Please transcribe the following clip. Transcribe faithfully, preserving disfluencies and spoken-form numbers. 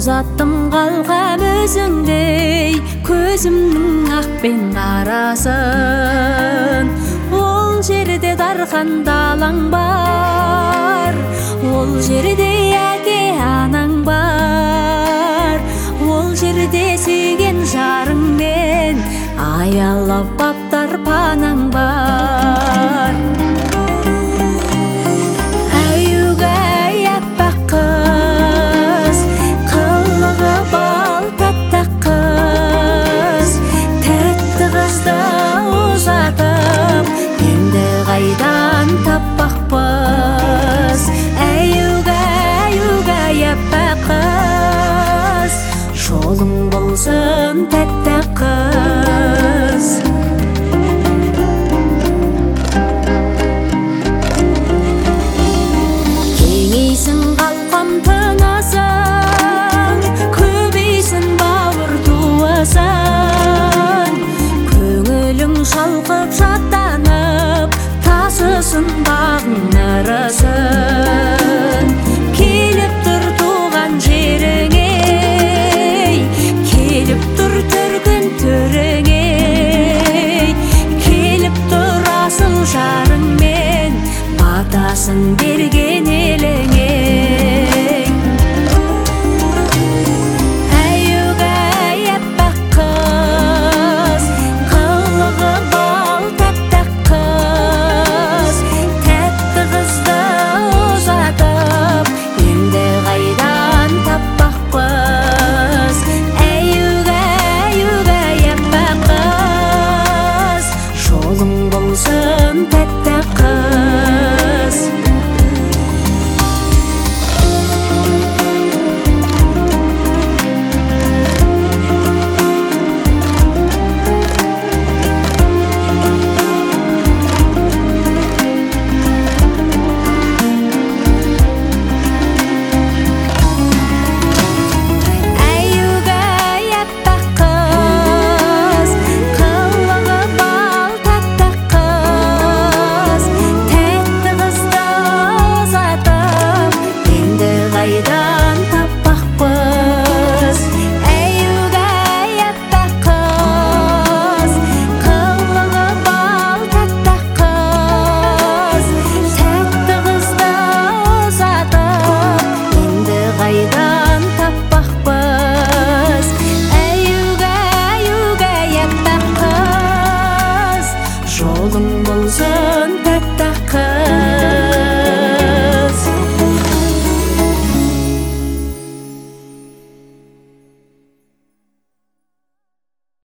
Узаттым қалқам өзіңдей, көзімнің ақпен қарасын. Ол жерде дархан далаң бар, ол жерде әке анаң бар, ол жерде сүйген жарыңмен аялап баптар панаң бар. Әйугай аппақ қыз, қылығы бал тәтті қыз, тәтті қызды ұзатып енді қайдан таппақпыз. Әйугай, әйугай аппақ қыз, жолың болсын тәтті қыз. Кеңейсін қалқам тынысың, көбейсін бауыр туысың, көңілің шалқып шаттанып, тасысын бағың нұрысын. Келіп тұр туған жеріңе, келіп тұр түркін төріңе, келіп тұр асыл жарыңмен батасын берген